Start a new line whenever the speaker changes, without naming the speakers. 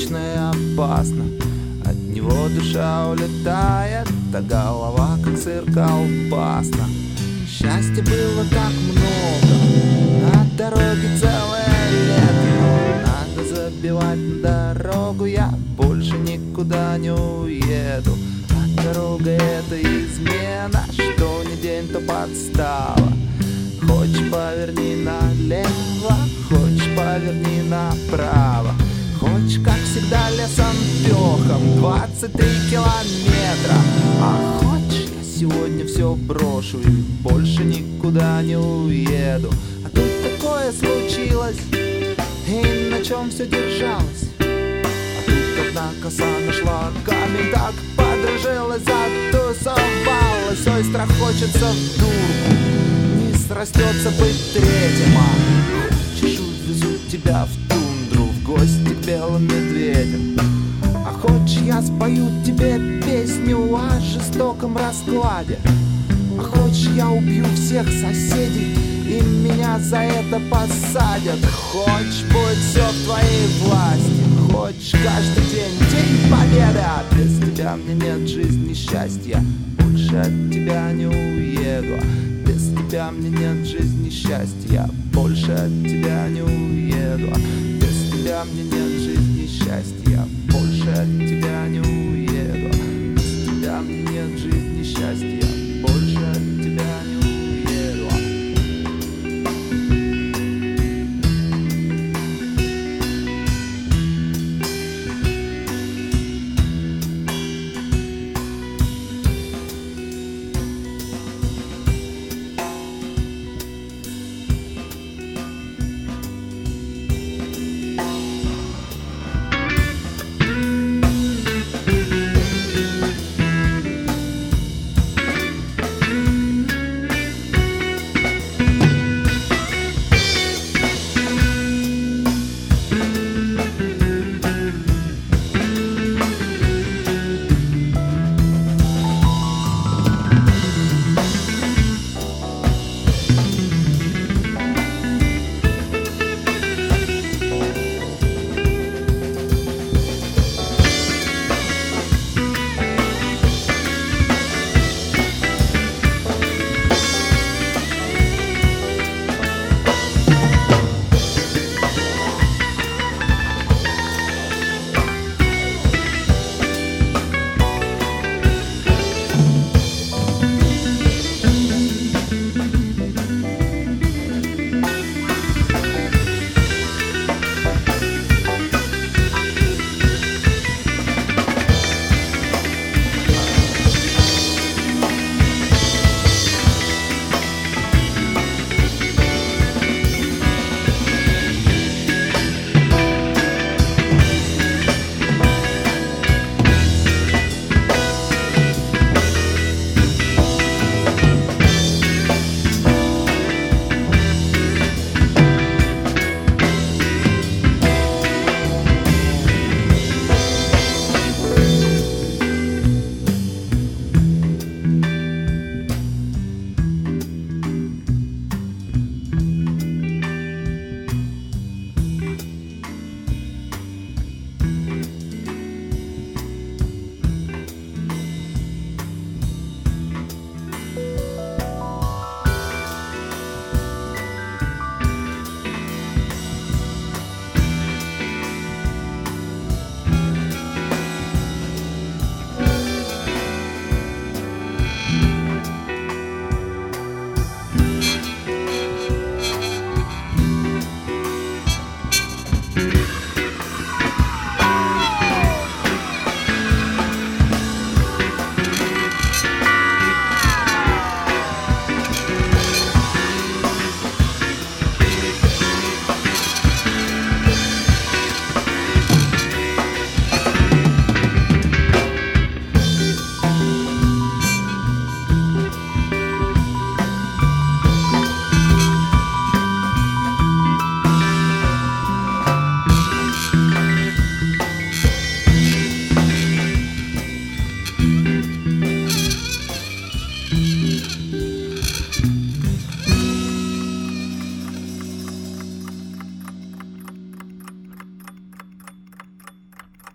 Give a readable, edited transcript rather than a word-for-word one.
скучно и опасно. От него душа улетает, а голова как сыр колбасна. Счастья было так много, на дороге целое лето. Надо забивать на дорогу, я больше никуда не уеду. А дорога это измена, что не день, то подстава. Хочешь, поверни налево, хочешь, поверни направо. Хочешь, как всегда, лесом пехом 23 километра. А хочешь, я сегодня все брошу и больше никуда не уеду. А тут такое случилось, и на чем все держалось. А тут одна коса нашла камень, так подружилась, затусовалась. Ой, страх хочется в дурку, не срастется быть третьим. А хочешь, увезу тебя в тундру, в гости к белым медведям. А хочешь, я спою тебе песню о жестоком раскладе. А хочешь, я убью всех соседей и меня за это посадят. Хочешь, будет все в твоей власти. Хочешь, каждый день день победы. А без тебя мне нет жизни счастья, больше от тебя не уеду. Без тебя мне нет жизни счастья, больше от тебя не уеду. Без тебя мне нет